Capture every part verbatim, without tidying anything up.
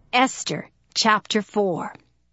Esther, chapter four.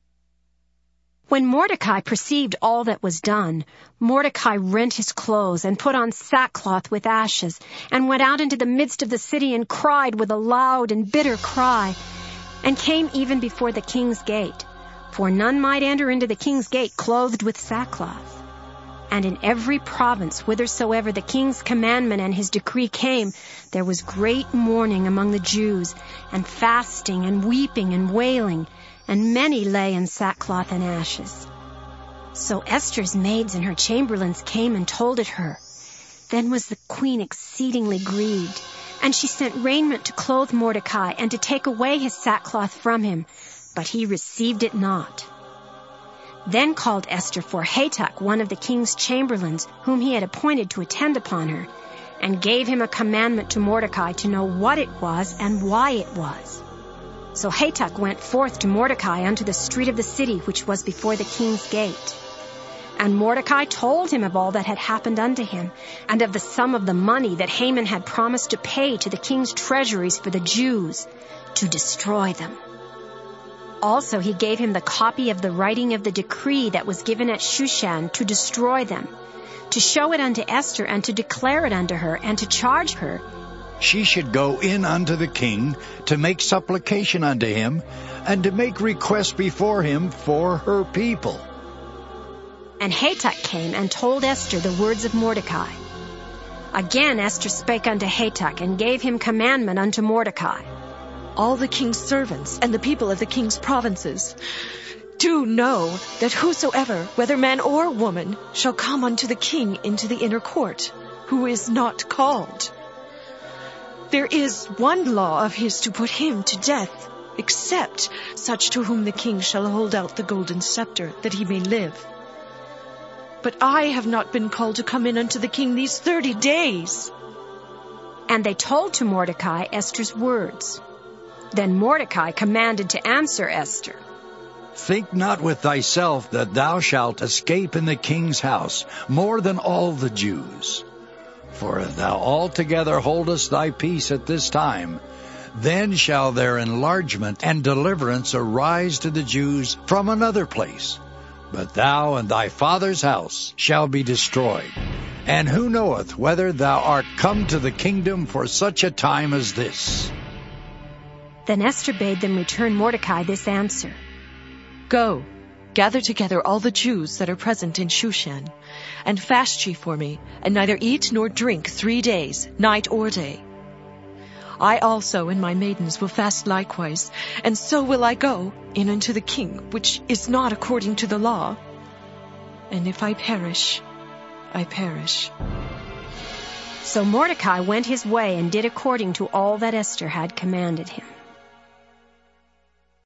When Mordecai perceived all that was done, Mordecai rent his clothes and put on sackcloth with ashes, and went out into the midst of the city and cried with a loud and bitter cry, and came even before the king's gate, for none might enter into the king's gate clothed with sackcloth. And in every province whithersoever the king's commandment and his decree came, there was great mourning among the Jews, and fasting and weeping and wailing, and many lay in sackcloth and ashes. So Esther's maids and her chamberlains came and told it her. Then was the queen exceedingly grieved, and she sent raiment to clothe Mordecai and to take away his sackcloth from him, but he received it not. Then called Esther for Hatach, one of the king's chamberlains, whom he had appointed to attend upon her, and gave him a commandment to Mordecai to know what it was and why it was. So Hatach went forth to Mordecai unto the street of the city, which was before the king's gate. And Mordecai told him of all that had happened unto him, and of the sum of the money that Haman had promised to pay to the king's treasuries for the Jews, to destroy them. Also he gave him the copy of the writing of the decree that was given at Shushan to destroy them, to show it unto Esther, and to declare it unto her, and to charge her, she should go in unto the king to make supplication unto him, and to make request before him for her people. And Hatach came and told Esther the words of Mordecai. Again Esther spake unto Hatach, and gave him commandment unto Mordecai. All the king's servants and the people of the king's provinces, do know that whosoever, whether man or woman, shall come unto the king into the inner court, who is not called, there is one law of his to put him to death, except such to whom the king shall hold out the golden scepter, that he may live. But I have not been called to come in unto the king these thirty days. And they told to Mordecai Esther's words. Then Mordecai commanded to answer Esther. Think not with thyself that thou shalt escape in the king's house more than all the Jews. For if thou altogether holdest thy peace at this time, then shall their enlargement and deliverance arise to the Jews from another place. But thou and thy father's house shall be destroyed. And who knoweth whether thou art come to the kingdom for such a time as this? Then Esther bade them return Mordecai this answer. Go, gather together all the Jews that are present in Shushan, and fast ye for me, and neither eat nor drink three days, night or day. I also and my maidens will fast likewise, and so will I go in unto the king, which is not according to the law. And if I perish, I perish. So Mordecai went his way and did according to all that Esther had commanded him.